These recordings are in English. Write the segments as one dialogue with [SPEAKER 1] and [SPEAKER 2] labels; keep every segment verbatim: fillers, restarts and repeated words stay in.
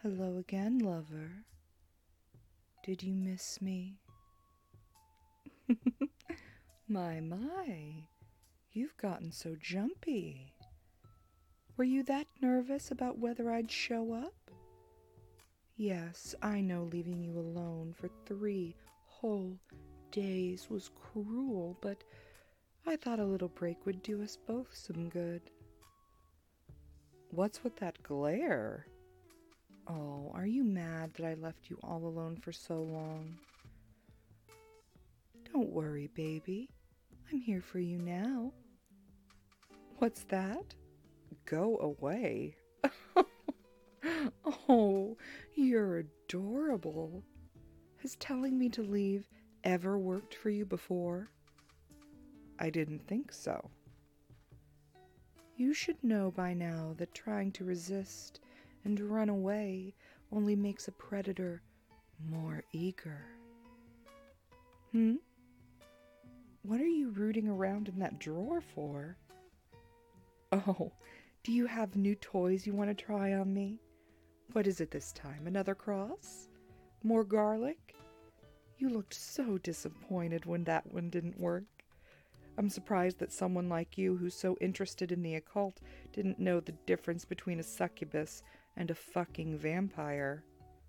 [SPEAKER 1] Hello again, lover. Did you miss me? My, my, you've gotten so jumpy. Were you that nervous about whether I'd show up? Yes, I know leaving you alone for three whole days was cruel, but I thought a little break would do us both some good. What's with that glare? Oh, are you mad that I left you all alone for so long? Don't worry, baby. I'm here for you now. What's that? Go away. Oh, you're adorable. Has telling me to leave ever worked for you before? I didn't think so. You should know by now that trying to resist and run away only makes a predator more eager. Hmm? What are you rooting around in that drawer for? Oh, do you have new toys you want to try on me? What is it this time? Another cross? More garlic? You looked so disappointed when that one didn't work. I'm surprised that someone like you, who's so interested in the occult, didn't know the difference between a succubus and a fucking vampire.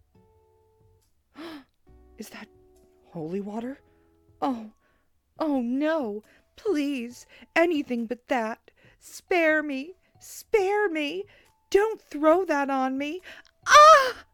[SPEAKER 1] Is that holy water? Oh, oh no! Please, anything but that! Spare me! Spare me! Don't throw that on me! Ah!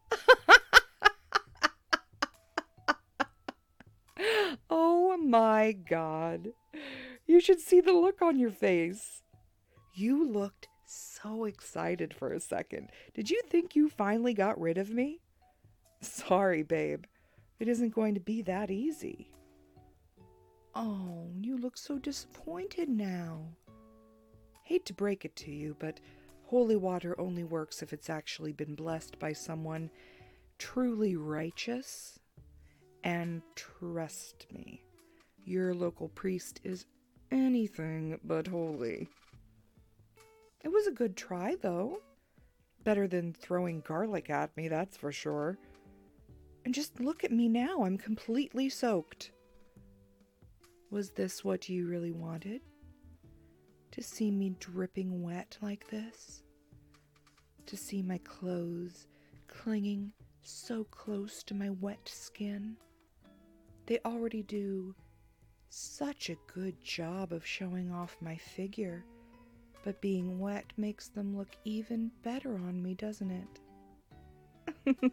[SPEAKER 1] Oh my God. You should see the look on your face. You looked so excited for a second. Did you think you finally got rid of me? Sorry, babe. It isn't going to be that easy. Oh, you look so disappointed now. Hate to break it to you, but holy water only works if it's actually been blessed by someone truly righteous. And trust me, your local priest is anything but holy. It was a good try, though. Better than throwing garlic at me, that's for sure. And just look at me now, I'm completely soaked. Was this what you really wanted? To see me dripping wet like this? To see my clothes clinging so close to my wet skin? They already do such a good job of showing off my figure, but being wet makes them look even better on me, doesn't it?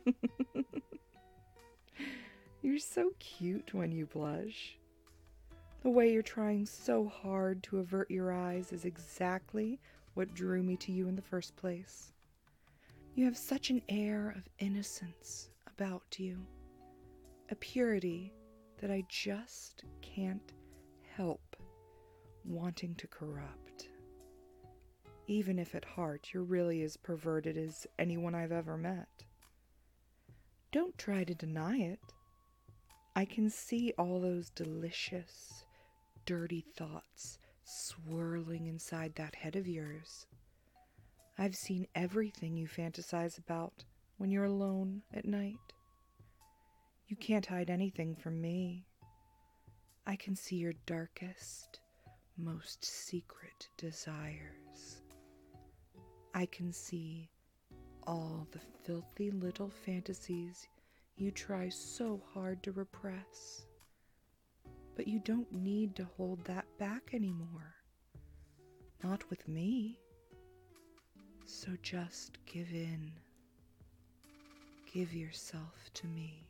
[SPEAKER 1] You're so cute when you blush. The way you're trying so hard to avert your eyes is exactly what drew me to you in the first place. You have such an air of innocence about you, a purity that I just can't help wanting to corrupt. Even if at heart you're really as perverted as anyone I've ever met. Don't try to deny it. I can see all those delicious, dirty thoughts swirling inside that head of yours. I've seen everything you fantasize about when you're alone at night. You can't hide anything from me. I can see your darkest, most secret desires. I can see all the filthy little fantasies you try so hard to repress. But you don't need to hold that back anymore. Not with me. So just give in. Give yourself to me.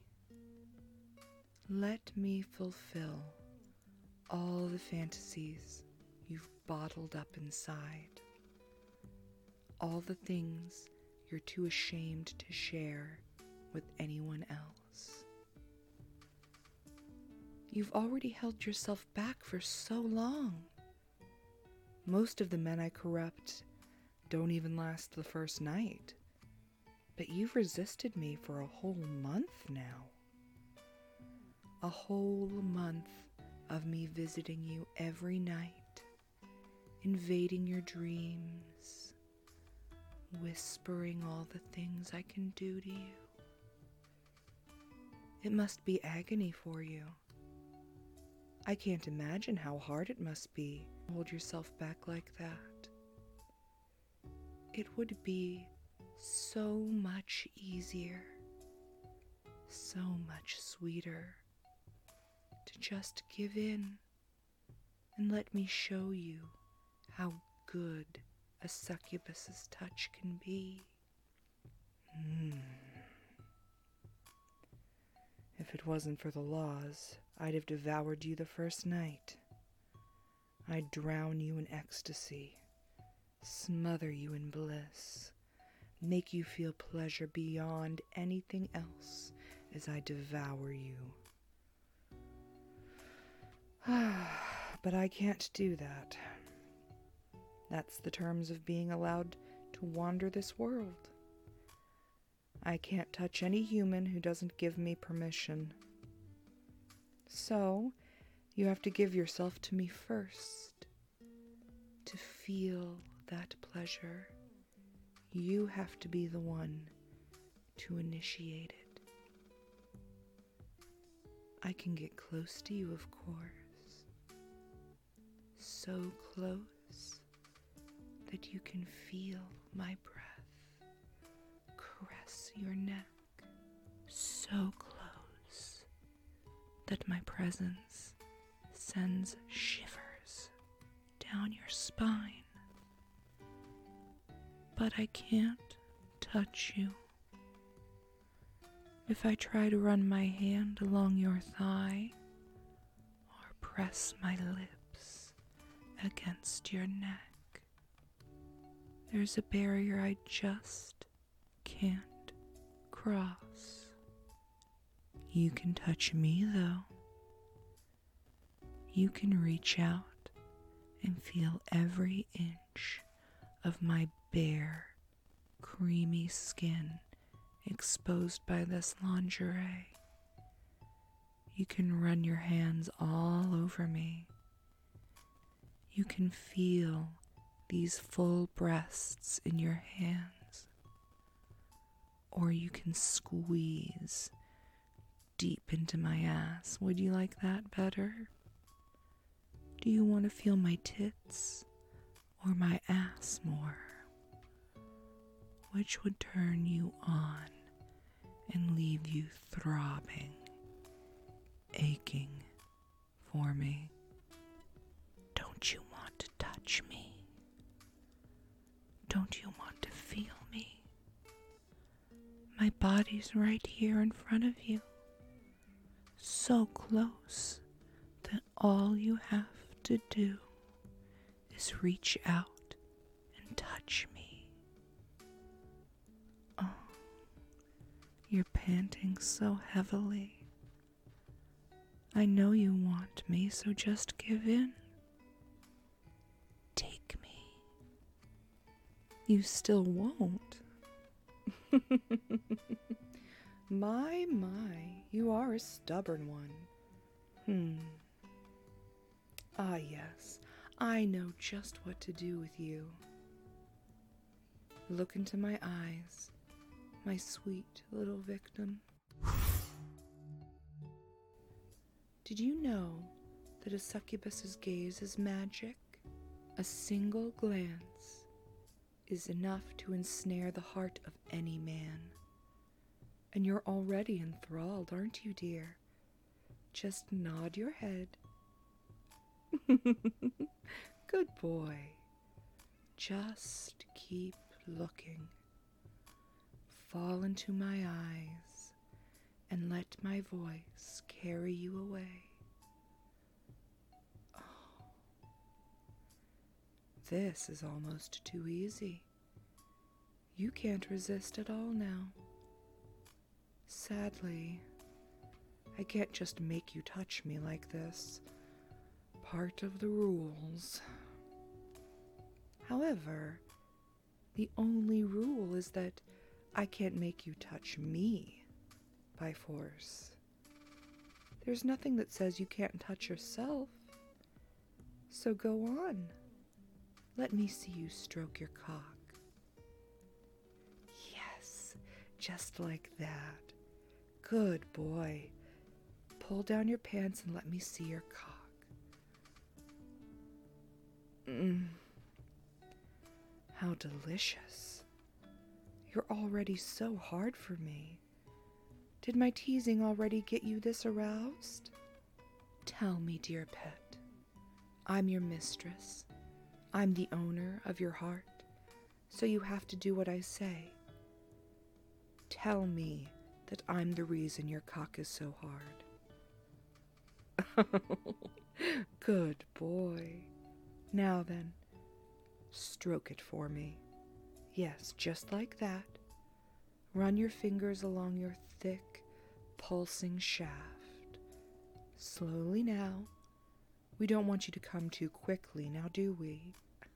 [SPEAKER 1] Let me fulfill all the fantasies you've bottled up inside. All the things you're too ashamed to share with anyone else. You've already held yourself back for so long. Most of the men I corrupt don't even last the first night. But you've resisted me for a whole month now. A whole month of me visiting you every night, invading your dreams, whispering all the things I can do to you. It must be agony for you. I can't imagine how hard it must be to hold yourself back like that. It would be so much easier, so much sweeter to just give in and let me show you how good a succubus's touch can be. Mm. If it wasn't for the laws, I'd have devoured you the first night. I'd drown you in ecstasy, smother you in bliss, make you feel pleasure beyond anything else as I devour you. But I can't do that. That's the terms of being allowed to wander this world. I can't touch any human who doesn't give me permission. So, you have to give yourself to me first. To feel that pleasure, you have to be the one to initiate it. I can get close to you, of course. So close that you can feel my breath caress your neck, so close that my presence sends shivers down your spine. But I can't touch you. If I try to run my hand along your thigh or press my lips against your neck, there's a barrier I just can't cross. You can touch me, though. You can reach out and feel every inch of my bare, creamy skin exposed by this lingerie. You can run your hands all over me. You can feel these full breasts in your hands. Or you can squeeze deep into my ass. Would you like that better? Do you want to feel my tits or my ass more? Which would turn you on and leave you throbbing, aching for me? Don't you want to touch me? Don't you want to feel me? My body's right here in front of you, so close that all you have to do is reach out and touch me. Oh, you're panting so heavily. I know you want me, so just give in. Take me. You still won't. My, my, you are a stubborn one. Hmm. Ah, yes, I know just what to do with you. Look into my eyes, my sweet little victim. Did you know that a succubus's gaze is magic? A single glance is enough to ensnare the heart of any man. And you're already enthralled, aren't you, dear? Just nod your head. Good boy. Just keep looking. Fall into my eyes and let my voice carry you away. Oh, this is almost too easy. You can't resist at all now. Sadly, I can't just make you touch me like this. Part of the rules. However, the only rule is that I can't make you touch me by force. There's nothing that says you can't touch yourself. So go on. Let me see you stroke your cock. just like that. Good boy. Pull down your pants and let me see your cock. Mmm. How delicious. You're already so hard for me. Did my teasing already get you this aroused? Tell me, dear pet. I'm your mistress. I'm the owner of your heart, so you have to do what I say. Tell me that I'm the reason your cock is so hard. Good boy. Now then, stroke it for me. Yes, just like that. Run your fingers along your thick, pulsing shaft. Slowly now. We don't want you to come too quickly, now do we?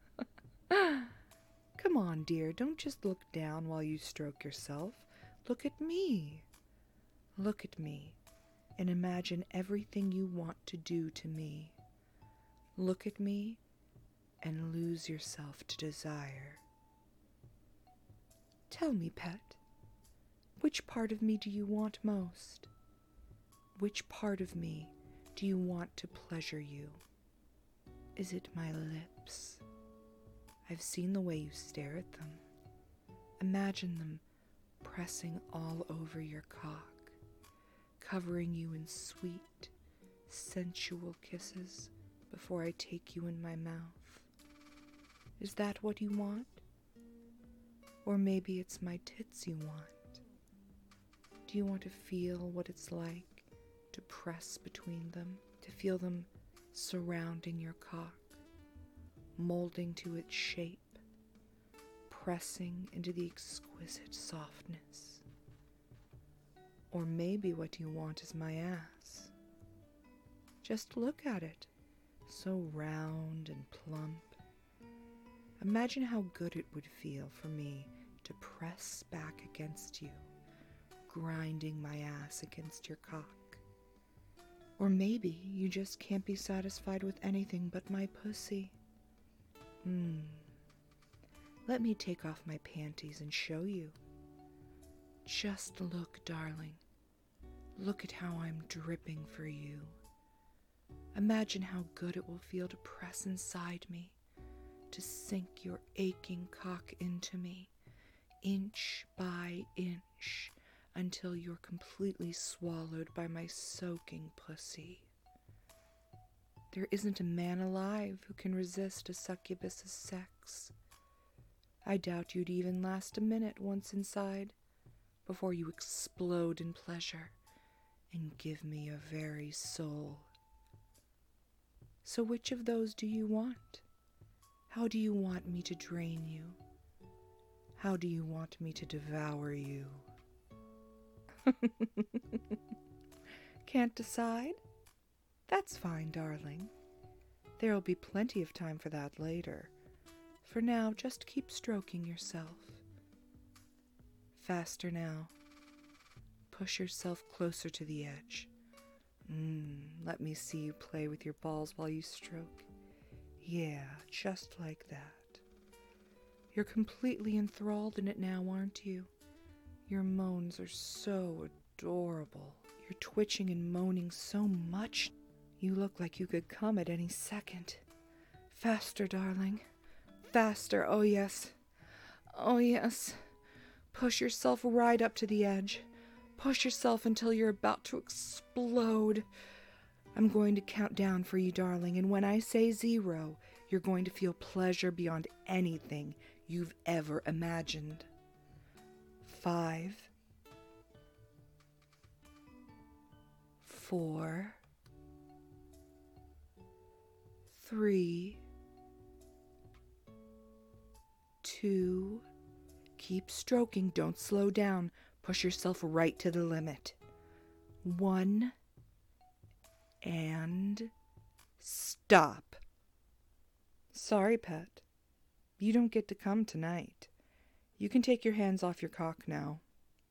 [SPEAKER 1] Come on, dear, don't just look down while you stroke yourself. Look at me. Look at me and imagine everything you want to do to me. Look at me and lose yourself to desire. Tell me, pet, which part of me do you want most? Which part of me do you want to pleasure you? Is it my lips? I've seen the way you stare at them. Imagine them pressing all over your cock, covering you in sweet, sensual kisses before I take you in my mouth. Is that what you want? Or maybe it's my tits you want. Do you want to feel what it's like to press between them, to feel them surrounding your cock, molding to its shape, pressing into the exquisite softness? Or maybe what you want is my ass. Just look at it, so round and plump. Imagine how good it would feel for me to press back against you, grinding my ass against your cock. Or maybe you just can't be satisfied with anything but my pussy. Hmm. Let me take off my panties and show you. Just look, darling. Look at how I'm dripping for you. Imagine how good it will feel to press inside me, to sink your aching cock into me, inch by inch, until you're completely swallowed by my soaking pussy. There isn't a man alive who can resist a succubus's sex. I doubt you'd even last a minute once inside, before you explode in pleasure and give me your very soul. So which of those do you want? How do you want me to drain you? How do you want me to devour you? Can't decide? That's fine, darling. There'll be plenty of time for that later. For now, just keep stroking yourself. Faster now. Push yourself closer to the edge. Mmm, let me see you play with your balls while you stroke. Yeah, just like that. You're completely enthralled in it now, aren't you? Your moans are so adorable. You're twitching and moaning so much. You look like you could come at any second. Faster, darling. Faster, oh yes. Oh yes. Push yourself right up to the edge. Push yourself until you're about to explode. I'm going to count down for you, darling, and when I say zero, you're going to feel pleasure beyond anything you've ever imagined. Five. Four. Three. Two. Keep stroking, don't slow down. Push yourself right to the limit. One. And stop. Sorry, pet. You don't get to come tonight. You can take your hands off your cock now.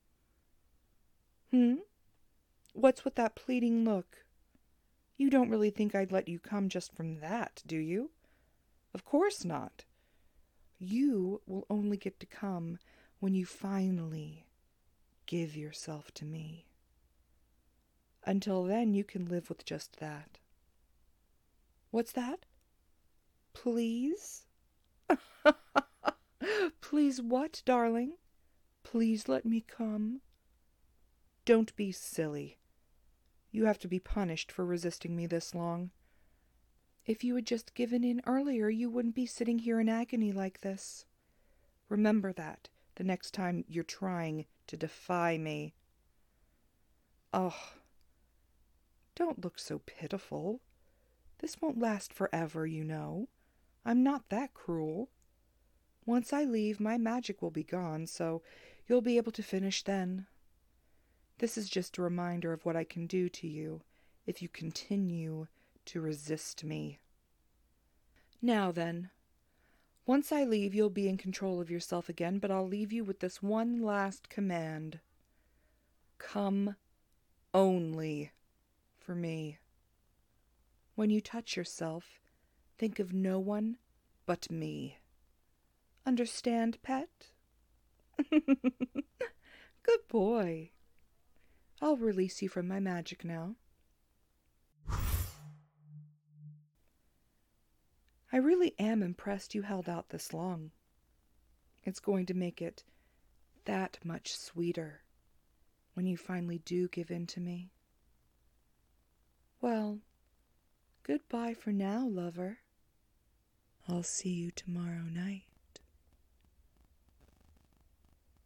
[SPEAKER 1] Hmm? What's with that pleading look? You don't really think I'd let you come just from that, do you? Of course not. You will only get to come when you finally give yourself to me. Until then, you can live with just that. What's that? Please? Please what, darling? Please let me come. Don't be silly. You have to be punished for resisting me this long. If you had just given in earlier, you wouldn't be sitting here in agony like this. Remember that the next time you're trying to defy me. Oh, don't look so pitiful. This won't last forever, you know. I'm not that cruel. Once I leave, my magic will be gone, so you'll be able to finish then. This is just a reminder of what I can do to you if you continue to resist me. Now then, once I leave, you'll be in control of yourself again, but I'll leave you with this one last command. Come only for me. When you touch yourself, think of no one but me. Understand, pet? Good boy. I'll release you from my magic now. I really am impressed you held out this long. It's going to make it that much sweeter when you finally do give in to me. Well, goodbye for now, lover. I'll see you tomorrow night.